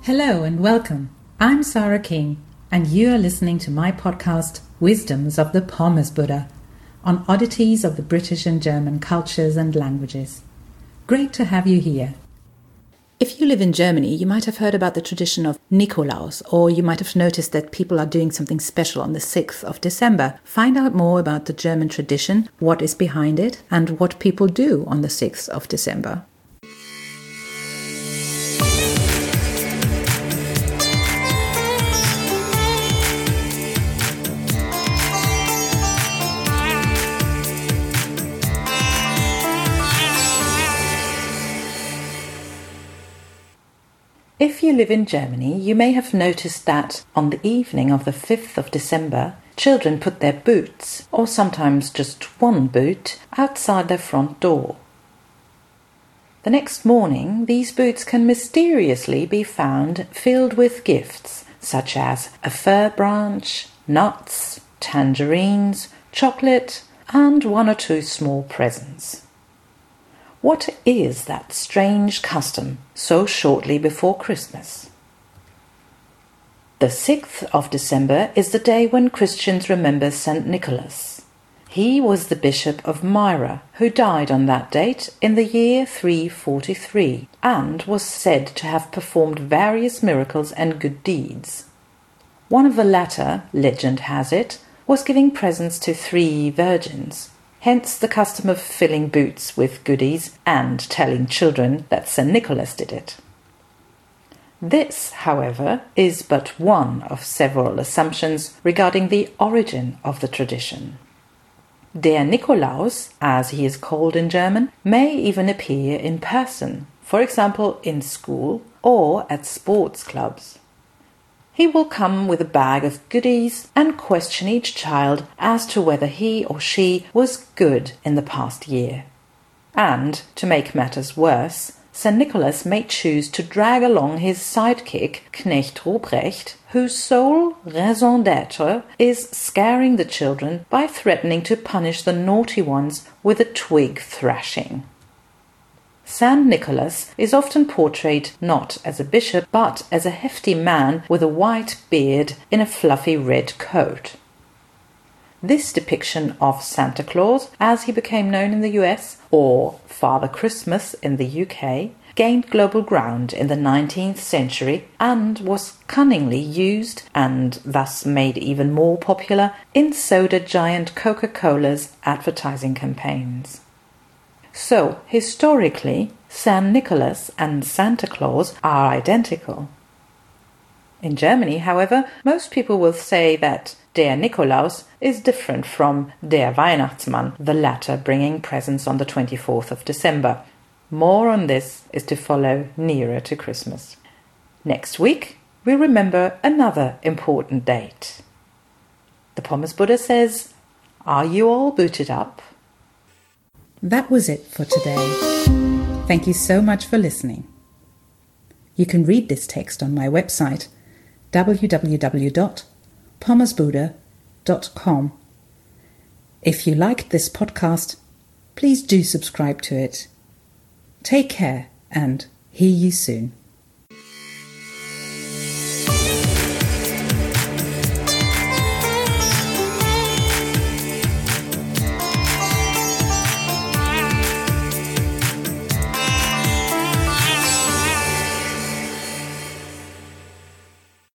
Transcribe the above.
Hello and welcome. I'm Sarah King, and you are listening to my podcast, Wisdoms of the Pommes Buddha, on oddities of the British and German cultures and languages. Great to have you here. If you live in Germany, you might have heard about the tradition of Nikolaus, or you might have noticed that people are doing something special on the 6th of December. Find out more about the German tradition, what is behind it, and what people do on the 6th of December. If you live in Germany, you may have noticed that on the evening of the 5th of December, children put their boots, or sometimes just one boot, outside their front door. The next morning, these boots can mysteriously be found filled with gifts, such as a fir branch, nuts, tangerines, chocolate, and one or two small presents. What is that strange custom so shortly before Christmas? The 6th of December is the day when Christians remember St. Nicholas. He was the Bishop of Myra, who died on that date in the year 343 and was said to have performed various miracles and good deeds. One of the latter, legend has it, was giving presents to 3 virgins. Hence the custom of filling boots with goodies and telling children that St. Nicholas did it. This, however, is but one of several assumptions regarding the origin of the tradition. Der Nikolaus, as he is called in German, may even appear in person, for example in school or at sports clubs. He will come with a bag of goodies and question each child as to whether he or she was good in the past year. And, to make matters worse, St. Nicholas may choose to drag along his sidekick, Knecht Ruprecht, whose sole raison d'être is scaring the children by threatening to punish the naughty ones with a twig thrashing. St. Nicholas is often portrayed not as a bishop, but as a hefty man with a white beard in a fluffy red coat. This depiction of Santa Claus, as he became known in the US, or Father Christmas in the UK, gained global ground in the 19th century and was cunningly used, and thus made even more popular, in soda giant Coca-Cola's advertising campaigns. So, historically, St. Nicholas and Santa Claus are identical. In Germany, however, most people will say that der Nikolaus is different from der Weihnachtsmann, the latter bringing presents on the 24th of December. More on this is to follow nearer to Christmas. Next week, we remember another important date. The Pommes Buddha says, "Are you all booted up?" That was it for today. Thank you so much for listening. You can read this text on my website, www.pommesbuddha.com. If you liked this podcast, please do subscribe to it. Take care and hear you soon.